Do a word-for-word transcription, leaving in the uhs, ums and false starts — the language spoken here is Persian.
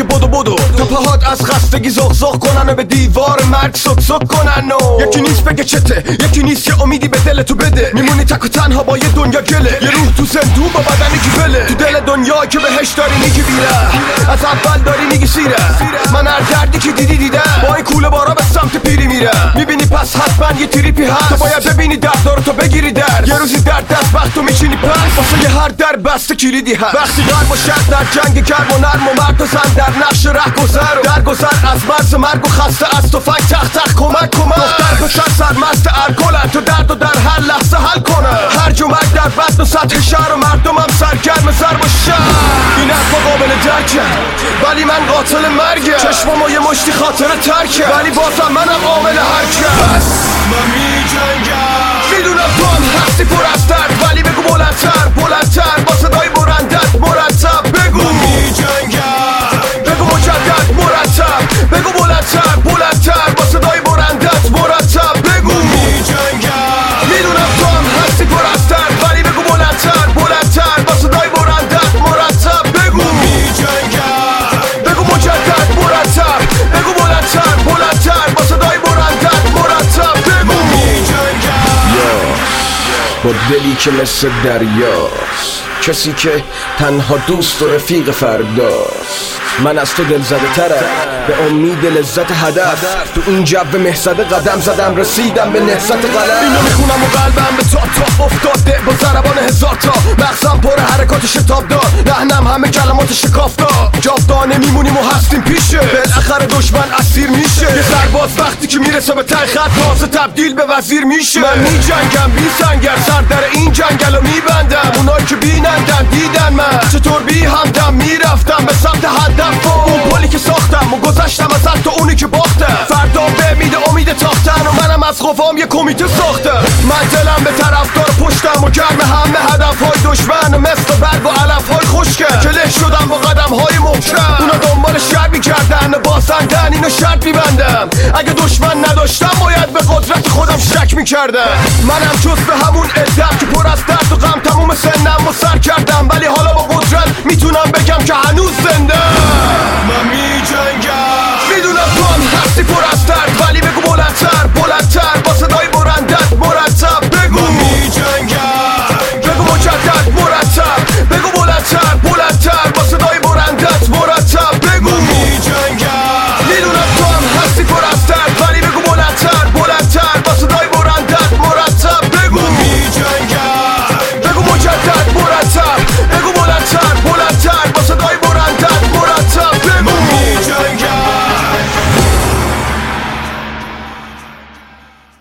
که بدو بدو تا پاهات از خستگی زغ زغ کنن و به دیوار مرگ سک سک کنن و یکی نیست بگه چته، یکی نیست یه امیدی به دل تو بده. میمونی تک و تنها با یه دنیا گله، یه روح تو زندون با بدنی که بله. تو دل دنیا که بهش داری میگی بیره، از اول داری میگی سیره. من هر دردی که دیدی دیدم، با این کوله بارا به سمت پیری میره. میبینی پس حتما یه تریپی هست، تو باید ببینی درد رو تو بگیری درد. یه روزی درد دست وقت تو میچینی پس، واسه یه هر در بسته کلیدی هست. وقتی قلب و شرط در جنگ گرم و نرم و مرد و زن در نقش ره گذر و در گذر از مرز مرگ و خسته از تفنگ تخت تخت کمک کمک. دختر پسر سرمست الکلن، تو درد و در هر لحظه حل کنه. هر جمعک در بطن و سطح شهر و مردمم سرگرم ضرب و شهر. این حرفا قابل درکه ولی من قاتل مرگه. چشمامو یه مشتی خاطر ترکه ولی بازم منم عامل حرکت. بس من میجنگم، میدونم تو هم هستی پر از درد، ولی بگو بلندتر بلندتر با صدای برندت مرتب بگو. من میجنگم، بگو مجدد مرتب، بگو بلندتر بلندتر با صدای برندت مرتب بگو. من میجنگم، میدونم تو هم هستی پر از درد، ولی بگو بلندتر بلندتر با صدای برندت مرتب بگو. من میجنگم، بگو مجدد مرتب، بگو بلندتر بلندتر با صدای برندت مرتب بگو. من میجنگم با دلی که مثل دریاست، کسی که تنها دوست و رفیق فرداست. من از تو دل زده ترم به امید لذت هدف، تو این جو مهزده قدم زدم رسیدم به نهضت قلم. اینو میخونم و قلبم به تا تا افتاده با ضربان هزار تا. مغزم پر حرکات شتاب دار، لحنم همه کلمات شکاف دار. جاودانه میمونیم و هستیم پیشه، بالاخره دشمن اسیر میشه. یه سرباز وقتی که میرسه به ته خط تازه تبدیل به وزیر میشه. من میجنگم بی سنگر، سر در این جنگلو میبندم. اونایی که بینندن دیدن من چطور بی همدم میرفتم به سمت هدف. اون پلی که ساختم و گذشتم از حد تا اونی که باختم. فردا به امید امید تاختن و منم از قوام یه کمیته ساختم. من دلم به طرفدار پشتم و گرم همه هدفهای دشمن، مثل برگ و علفهای خشکم که له شدم با قدمهای محکم. اونا دنبال شر میکردن بازندن، اینو شرط میبندم. اگه دشمن نداشتم باید به قدرت خودم شک میکردم. منم جز به همون عدم که پر از درد و غم تموم سنم و سر کردم، ولی حالا با قدرت میتونم بگم که هنوز زنده.